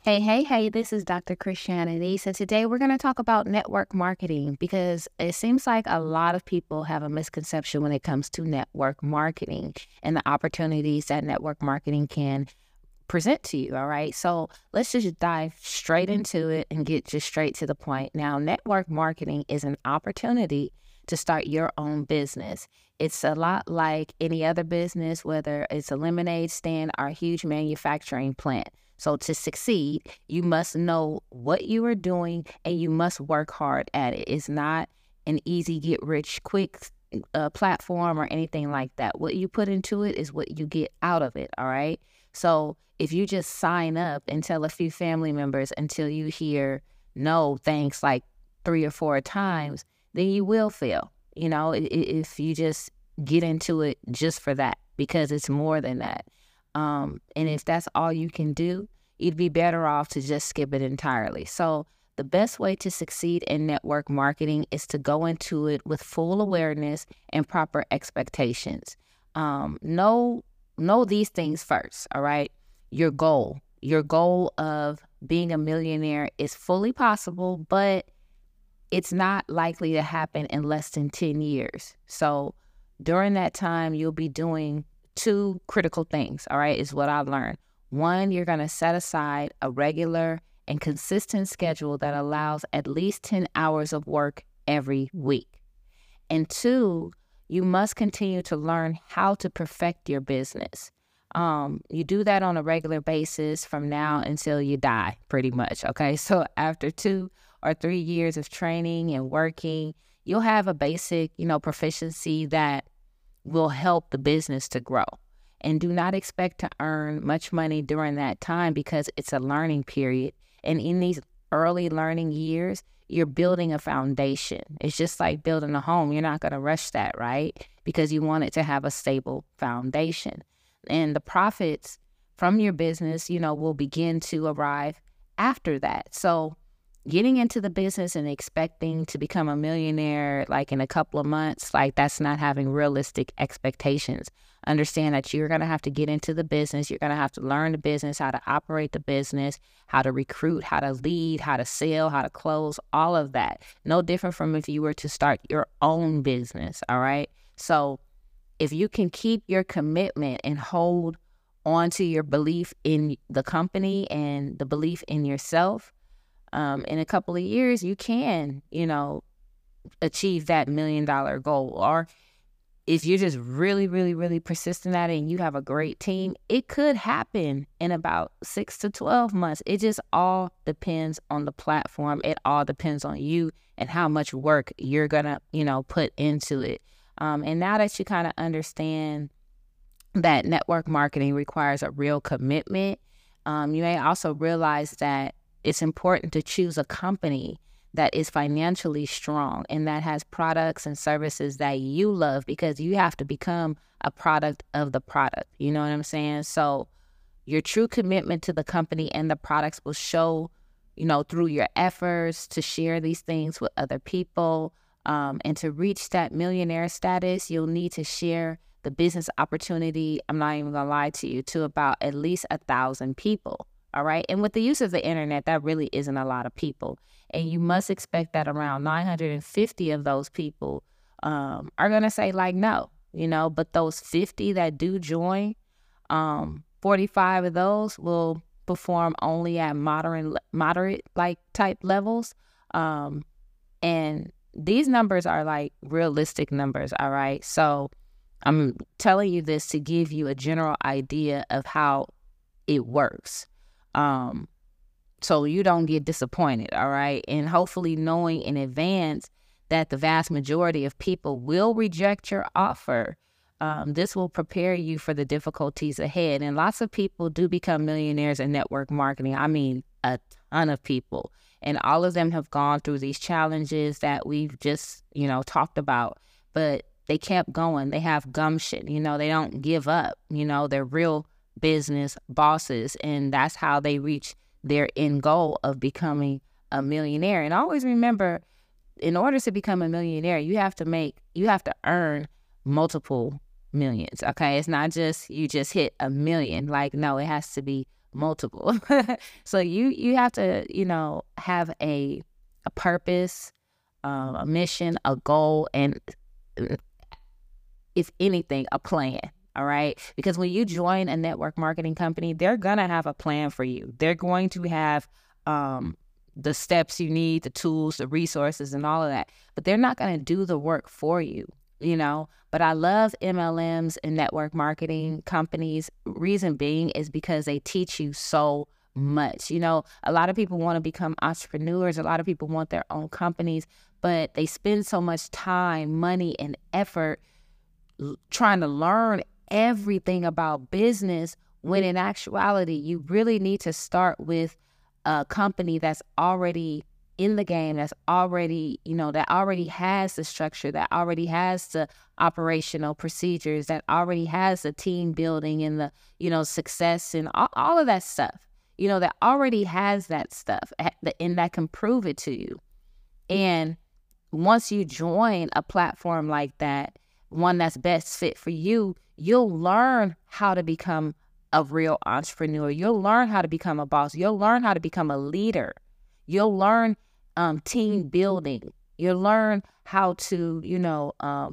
Hey, this is Dr. Christianity. So today we're going to talk about network marketing because it seems like a lot of people have a misconception when it comes to network marketing and the opportunities that network marketing can present to you. All right. So let's just dive straight into it and get just straight to the point. Now, network marketing is an opportunity to start your own business. It's a lot like any other business, whether it's a lemonade stand or a huge manufacturing plant. So to succeed, you must know what you are doing and you must work hard at it. It's not an easy get rich quick platform or anything like that. What you put into it is what you get out of it. All right. So if you just sign up and tell a few family members until you hear no thanks like 3 or 4 times, then you will fail. If you just get into it just for that, because it's more than that. And if that's all you can do, you'd be better off to just skip it entirely. So the best way to succeed in network marketing is to go into it with full awareness and proper expectations. Know these things first, all right? Your goal of being a millionaire is fully possible, but it's not likely to happen in less than 10 years. So during that time, you'll be doing two critical things, all right, is what I've learned. One, you're going to set aside a regular and consistent schedule that allows at least 10 hours of work every week. And two, you must continue to learn how to perfect your business. You do that on a regular basis from now until you die, pretty much, okay? So after 2 or 3 years of training and working, you'll have a basic, proficiency that will help the business to grow. And do not expect to earn much money during that time because it's a learning period. And in these early learning years, you're building a foundation. It's just like building a home. You're not going to rush that, right? Because you want it to have a stable foundation. And the profits from your business, will begin to arrive after that. So getting into the business and expecting to become a millionaire like in a couple of months, like that's not having realistic expectations. Understand that you're going to have to get into the business. You're going to have to learn the business, how to operate the business, how to recruit, how to lead, how to sell, how to close, all of that. No different from if you were to start your own business, all right? So if you can keep your commitment and hold on to your belief in the company and the belief in yourself, in a couple of years, you can, achieve that $1 million goal. Or if you're just really, really, really persistent at it and you have a great team, it could happen in about 6 to 12 months. It just all depends on the platform. It all depends on you and how much work you're going to, put into it. And now that you kind of understand that network marketing requires a real commitment, you may also realize that it's important to choose a company that is financially strong and that has products and services that you love, because you have to become a product of the product. You know what I'm saying? So your true commitment to the company and the products will show, through your efforts to share these things with other people. And to reach that millionaire status, you'll need to share the business opportunity, I'm not even going to lie to you, to about at least 1,000 people. All right. And with the use of the internet, that really isn't a lot of people. And you must expect that around 950 of those people are going to say like, no, but those 50 that do join, 45 of those will perform only at moderate like type levels. And these numbers are like realistic numbers. All right. So I'm telling you this to give you a general idea of how it works. So you don't get disappointed, all right? And hopefully knowing in advance that the vast majority of people will reject your offer, this will prepare you for the difficulties ahead. And lots of people do become millionaires in network marketing. I mean, a ton of people. And all of them have gone through these challenges that we've just, talked about. But they kept going. They have gumption. They don't give up. They're real business bosses, and that's how they reach their end goal of becoming a millionaire. And always remember, in order to become a millionaire, you have to earn multiple millions. Okay, it's not just you just hit $1 million. Like, no, it has to be multiple. So you have to, have a purpose, a mission, a goal, and if anything, a plan. All right. Because when you join a network marketing company, they're going to have a plan for you. They're going to have the steps you need, the tools, the resources, and all of that. But they're not going to do the work for you, But I love MLMs and network marketing companies. Reason being is because they teach you so much. A lot of people want to become entrepreneurs. A lot of people want their own companies, but they spend so much time, money, and effort trying to learn everything about business, when in actuality, you really need to start with a company that's already in the game, that's already, that already has the structure, that already has the operational procedures, that already has the team building and the, success and all of that stuff, that already has that stuff and that can prove it to you. And once you join a platform like that, one that's best fit for you, you'll learn how to become a real entrepreneur. You'll learn how to become a boss. You'll learn how to become a leader. You'll learn team building. You'll learn how to,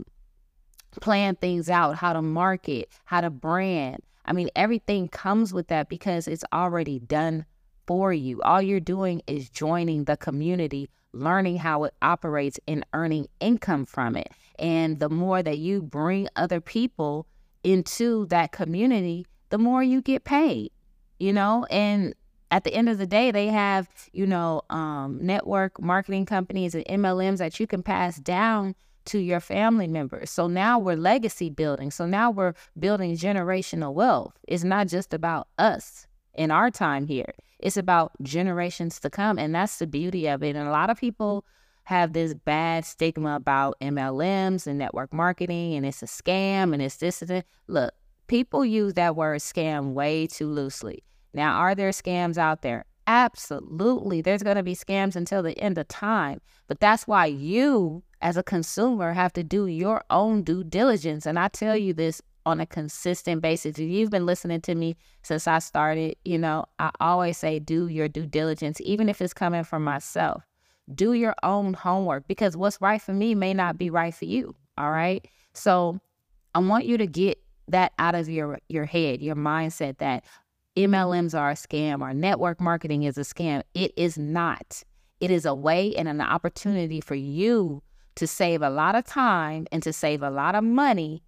plan things out, how to market, how to brand. I mean, everything comes with that because it's already done for you. All you're doing is joining the community, learning how it operates, and earning income from it. And the more that you bring other people into that community, the more you get paid, and at the end of the day, they have, network marketing companies and MLMs that you can pass down to your family members. So now we're legacy building. So now we're building generational wealth. It's not just about us in our time here. It's about generations to come. And that's the beauty of it. And a lot of people have this bad stigma about MLMs and network marketing, and it's a scam, and it's this and that. Look, people use that word scam way too loosely. Now, are there scams out there? Absolutely. There's going to be scams until the end of time. But that's why you, as a consumer, have to do your own due diligence. And I tell you this on a consistent basis. If you've been listening to me since I started, I always say do your due diligence, even if it's coming from myself. Do your own homework, because what's right for me may not be right for you. All right. So I want you to get that out of your head, your mindset, that MLMs are a scam or network marketing is a scam. It is not. It is a way and an opportunity for you to save a lot of time and to save a lot of money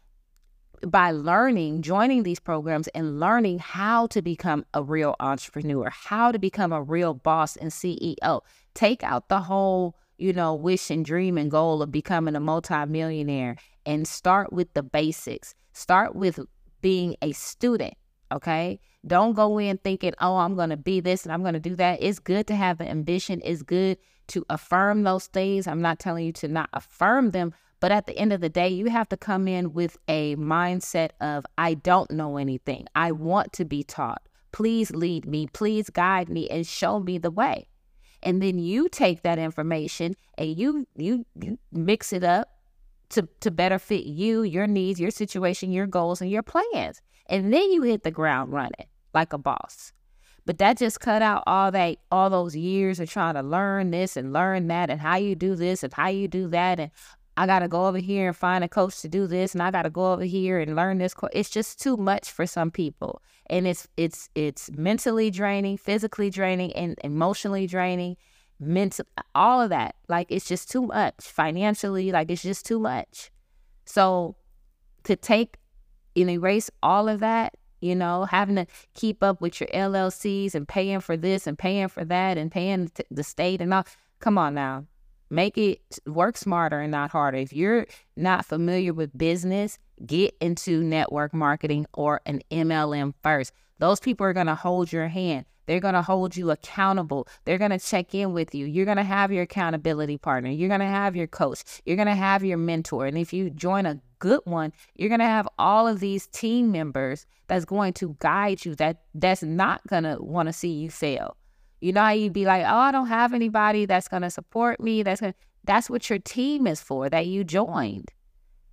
by joining these programs and learning how to become a real entrepreneur, how to become a real boss and CEO. Take out the whole, wish and dream and goal of becoming a multimillionaire and start with the basics. Start with being a student, okay? Don't go in thinking, oh, I'm going to be this and I'm going to do that. It's good to have the ambition. It's good to affirm those things. I'm not telling you to not affirm them, but at the end of the day, you have to come in with a mindset of, I don't know anything. I want to be taught. Please lead me. Please guide me and show me the way. And then you take that information and you mix it up to better fit you, your needs, your situation, your goals, and your plans. And then you hit the ground running like a boss. But that just cut out all those years of trying to learn this and learn that and how you do this and how you do that. And I got to go over here and find a coach to do this. And I got to go over here and learn this. It's just too much for some people. And it's mentally draining, physically draining, and emotionally draining. All of that. Like, it's just too much financially. Like, it's just too much. So to take and erase all of that, having to keep up with your LLCs and paying for this and paying for that and paying the state and all. Come on now. Make it work smarter and not harder. If you're not familiar with business, get into network marketing or an MLM first. Those people are going to hold your hand. They're going to hold you accountable. They're going to check in with you. You're going to have your accountability partner. You're going to have your coach. You're going to have your mentor. And if you join a good one, you're going to have all of these team members that's going to guide you, that's not going to want to see you fail. You know how you'd be like, oh, I don't have anybody that's going to support me. That's what your team is for, that you joined.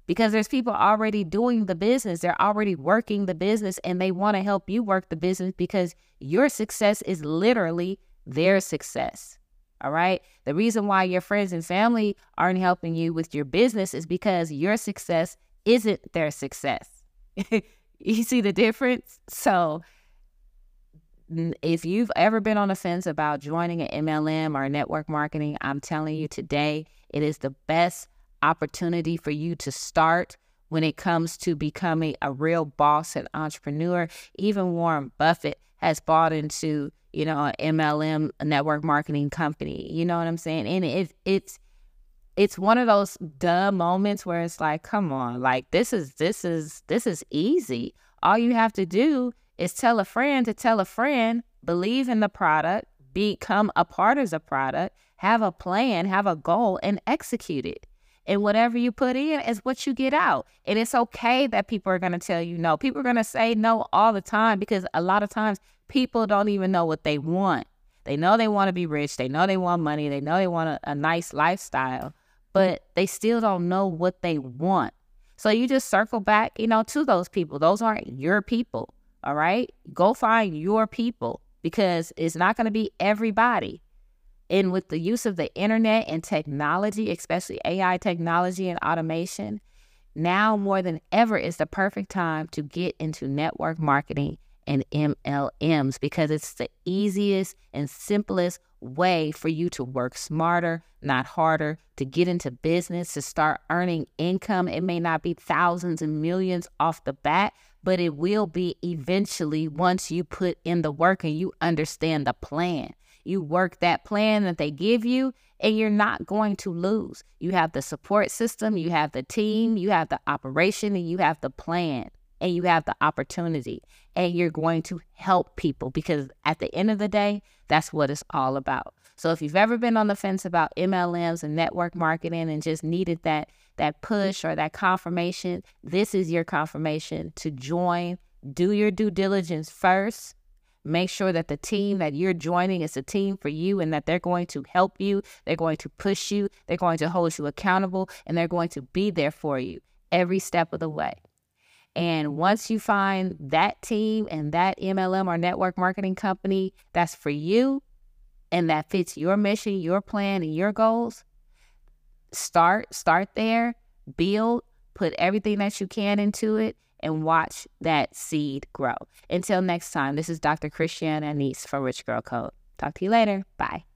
because there's people already doing the business. They're already working the business, and they want to help you work the business because your success is literally their success. All right. The reason why your friends and family aren't helping you with your business is because your success isn't their success. You see the difference? So if you've ever been on the fence about joining an MLM or network marketing, I'm telling you today, it is the best opportunity for you to start when it comes to becoming a real boss and entrepreneur. Even Warren Buffett has bought into, an MLM, a network marketing company. You know what I'm saying? And it's one of those dumb moments where it's like, come on, like this is easy. All you have to do is tell a friend to tell a friend, believe in the product, become a part of the product, have a plan, have a goal, and execute it. And whatever you put in is what you get out. And it's okay that people are going to tell you no. People are going to say no all the time because a lot of times people don't even know what they want. They know they want to be rich. They know they want money. They know they want a nice lifestyle, but they still don't know what they want. So you just circle back, to those people. Those aren't your people. All right. Go find your people because it's not going to be everybody. And with the use of the internet and technology, especially AI technology and automation, now more than ever is the perfect time to get into network marketing and MLMs because it's the easiest and simplest way for you to work smarter, not harder, to get into business, to start earning income. It may not be thousands and millions off the bat, but it will be eventually once you put in the work and you understand the plan. You work that plan that they give you, and you're not going to lose. You have the support system, you have the team, you have the operation, and you have the plan, and you have the opportunity, and you're going to help people because at the end of the day, that's what it's all about. So if you've ever been on the fence about MLMs and network marketing and just needed that push or that confirmation, this is your confirmation to join. Do your due diligence first. Make sure that the team that you're joining is a team for you and that they're going to help you. They're going to push you. They're going to hold you accountable, and they're going to be there for you every step of the way. And once you find that team and that MLM or network marketing company that's for you and that fits your mission, your plan, and your goals, start there, build, put everything that you can into it, and watch that seed grow. Until next time, this is Dr. Christiana Anise for Rich Girl Code. Talk to you later. Bye.